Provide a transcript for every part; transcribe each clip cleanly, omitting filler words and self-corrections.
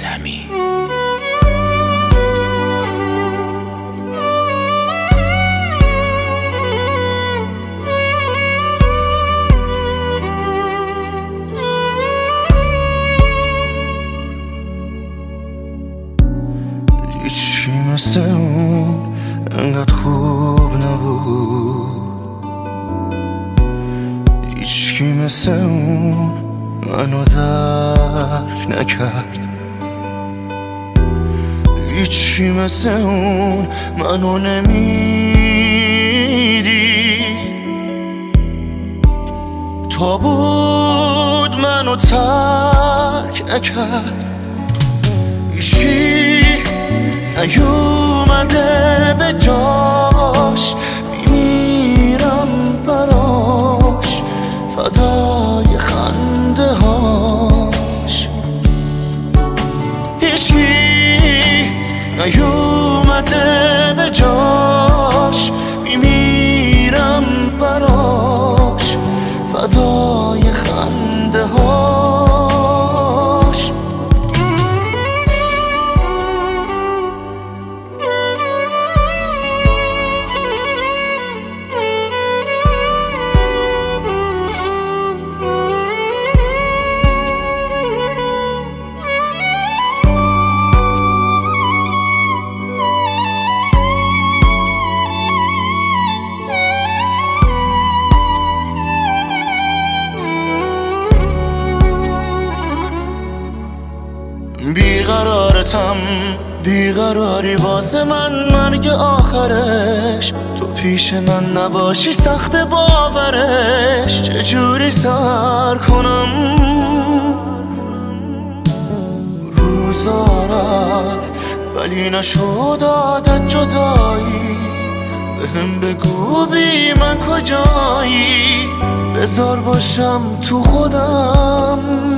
کمی. هیچی مثل اون انقدر خوب نبود، هیچکی مثل اون منو درک نکرد، هیچکی مثل اون منو نمیدید، تا بود منو ترک نکرد. هیچکی نیومده به جاش، میمیرم براش فدای خنده هاش. هیچکی نیومده به جاش، میمیرم براش فدای خنده هاش. بیقرارتم، بیقراری واسه من مرگ آخرش، تو پیش من نباشی سخت باورش. چجوری سر کنم روزا رفت ولی نشد عادت جدایی. بهم بگو بی من کجایی، بذار باشم تو خودم.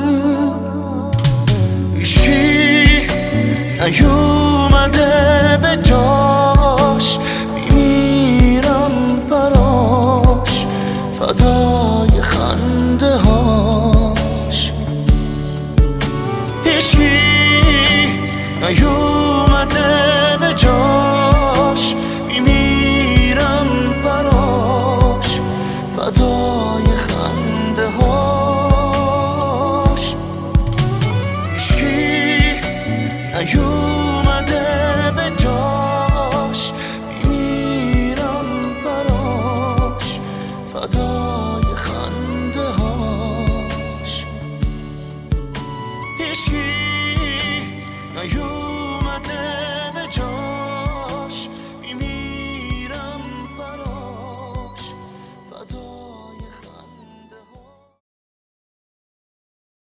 نیومده به جاش، میمیرم براش فدای خنده هاش. هیچکی نیومده به جاش، میمیرم براش فدای خنده هاش. هیچکی